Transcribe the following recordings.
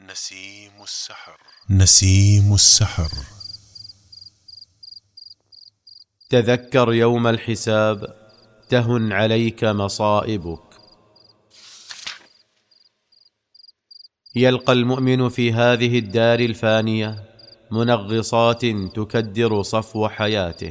نسيم السحر. نسيم السحر. تذكر يوم الحساب تهن عليك مصائبك. يلقى المؤمن في هذه الدار الفانية منغصات تكدر صفو حياته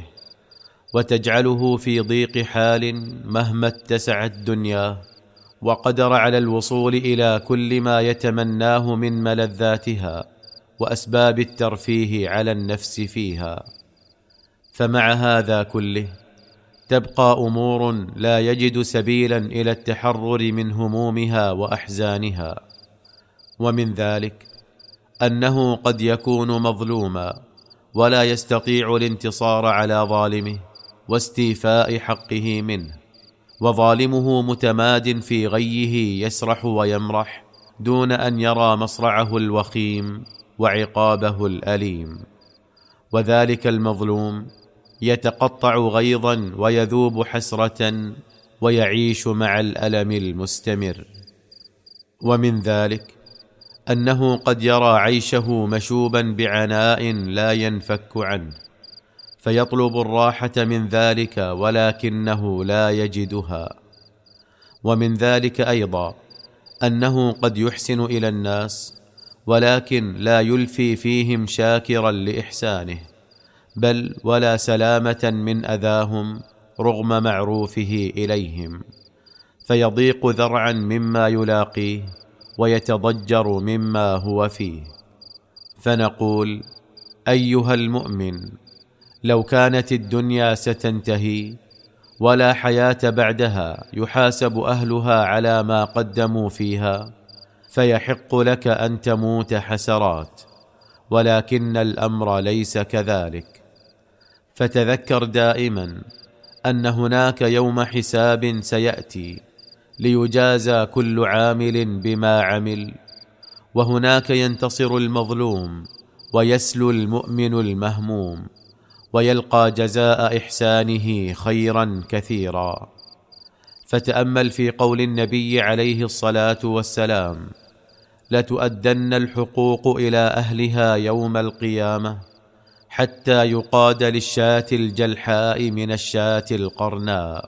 وتجعله في ضيق حال مهما اتسعت دنياه وقدر على الوصول إلى كل ما يتمناه من ملذاتها وأسباب الترفيه على النفس فيها. فمع هذا كله تبقى أمور لا يجد سبيلا إلى التحرر من همومها وأحزانها، ومن ذلك أنه قد يكون مظلوما ولا يستطيع الانتصار على ظالمه واستيفاء حقه منه، وظالمه متماد في غيه يسرح ويمرح دون أن يرى مصرعه الوخيم وعقابه الأليم، وذلك المظلوم يتقطع غيظا ويذوب حسرة ويعيش مع الألم المستمر. ومن ذلك أنه قد يرى عيشه مشوبا بعناء لا ينفك عنه فيطلب الراحة من ذلك ولكنه لا يجدها. ومن ذلك أيضا أنه قد يحسن إلى الناس ولكن لا يلفي فيهم شاكرا لإحسانه، بل ولا سلامة من أذاهم رغم معروفه إليهم، فيضيق ذرعا مما يلاقيه ويتضجر مما هو فيه. فنقول: أيها المؤمن، لو كانت الدنيا ستنتهي ولا حياة بعدها يحاسب أهلها على ما قدموا فيها فيحق لك أن تموت حسرات، ولكن الأمر ليس كذلك. فتذكر دائما أن هناك يوم حساب سيأتي ليجازى كل عامل بما عمل، وهناك ينتصر المظلوم ويسلو المؤمن المهموم ويلقى جزاء إحسانه خيرا كثيرا. فتأمل في قول النبي عليه الصلاة والسلام: لتؤدن الحقوق إلى أهلها يوم القيامة حتى يقاد للشاة الجلحاء من الشاة القرناء.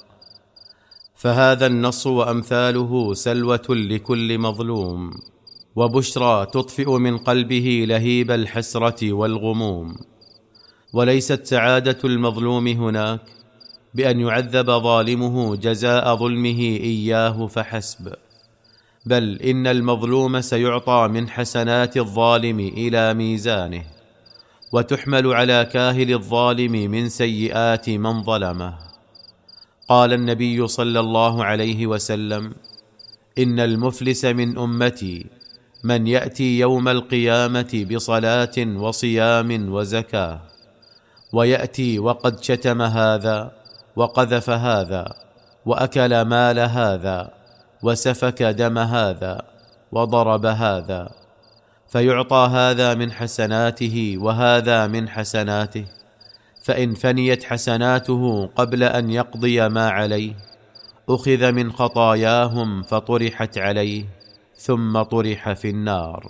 فهذا النص وأمثاله سلوة لكل مظلوم وبشرى تطفئ من قلبه لهيب الحسرة والغموم. وليست سعادة المظلوم هناك بأن يعذب ظالمه جزاء ظلمه إياه فحسب، بل إن المظلوم سيعطى من حسنات الظالم إلى ميزانه، وتحمل على كاهل الظالم من سيئات من ظلمه. قال النبي صلى الله عليه وسلم: إن المفلس من أمتي من يأتي يوم القيامة بصلاة وصيام وزكاة، ويأتي وقد شتم هذا وقذف هذا وأكل مال هذا وسفك دم هذا وضرب هذا، فيعطى هذا من حسناته وهذا من حسناته، فإن فنيت حسناته قبل أن يقضي ما عليه أخذ من خطاياهم فطرحت عليه ثم طرح في النار.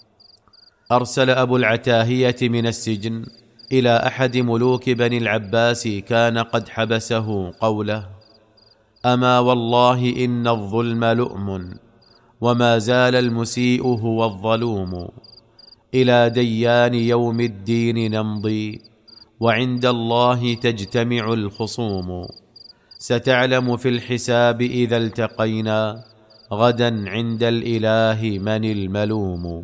أرسل أبو العتاهية من السجن إلى أحد ملوك بني العباس كان قد حبسه قوله: أما والله إن الظلم لؤم، وما زال المسيء هو الظلوم، إلى ديان يوم الدين نمضي، وعند الله تجتمع الخصوم، ستعلم في الحساب إذا التقينا، غدا عند الإله من الملوم.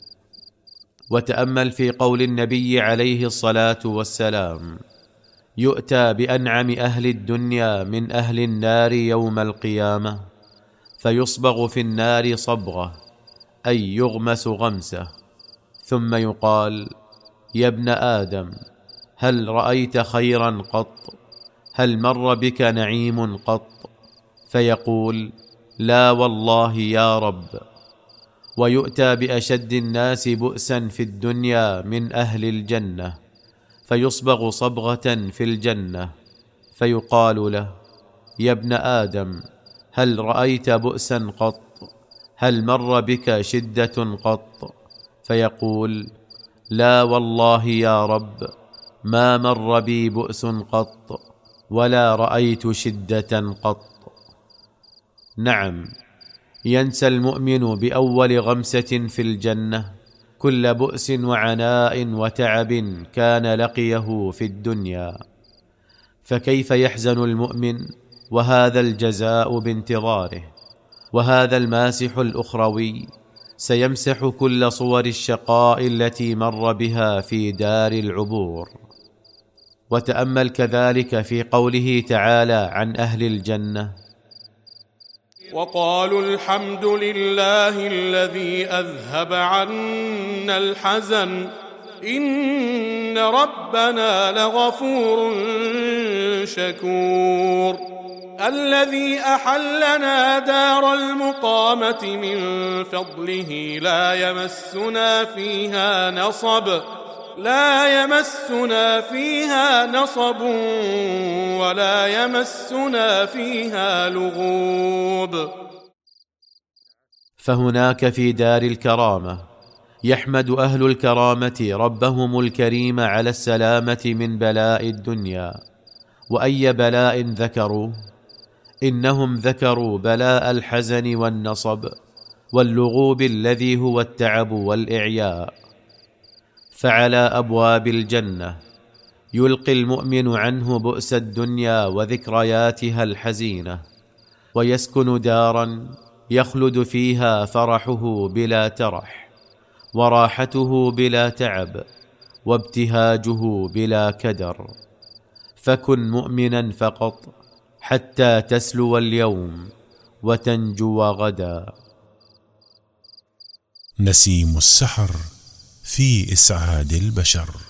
وتأمل في قول النبي عليه الصلاة والسلام: يؤتى بأنعم أهل الدنيا من أهل النار يوم القيامة فيصبغ في النار صبغة، أي يغمس غمسة، ثم يقال: يا ابن آدم، هل رأيت خيرا قط؟ هل مر بك نعيم قط؟ فيقول: لا والله يا رب. ويؤتى بأشد الناس بؤسا في الدنيا من أهل الجنة فيصبغ صبغة في الجنة فيقال له: يا ابن آدم، هل رأيت بؤسا قط؟ هل مر بك شدة قط؟ فيقول: لا والله يا رب، ما مر بي بؤس قط، ولا رأيت شدة قط. نعم، ينسى المؤمن بأول غمسة في الجنة كل بؤس وعناء وتعب كان لقيه في الدنيا. فكيف يحزن المؤمن وهذا الجزاء بانتظاره؟ وهذا الماسح الأخروي سيمسح كل صور الشقاء التي مر بها في دار العبور. وتأمل كذلك في قوله تعالى عن أهل الجنة: وقالوا الحمد لله الذي أذهب عنا الحزن إن ربنا لغفور شكور. الذي أحلنا دار المقامة من فضله لا يمسنا فيها نصب ولا يمسنا فيها لغوب. فهناك في دار الكرامة يحمد أهل الكرامة ربهم الكريم على السلامة من بلاء الدنيا. وأي بلاء ذكروا؟ إنهم ذكروا بلاء الحزن والنصب واللغوب الذي هو التعب والإعياء. فعلى أبواب الجنة يلقي المؤمن عنه بؤس الدنيا وذكرياتها الحزينة، ويسكن دارا يخلد فيها فرحه بلا ترح، وراحته بلا تعب، وابتهاجه بلا كدر. فكن مؤمنا فقط حتى تسلو اليوم وتنجو غدا. نسيم السحر في إسعاد البشر.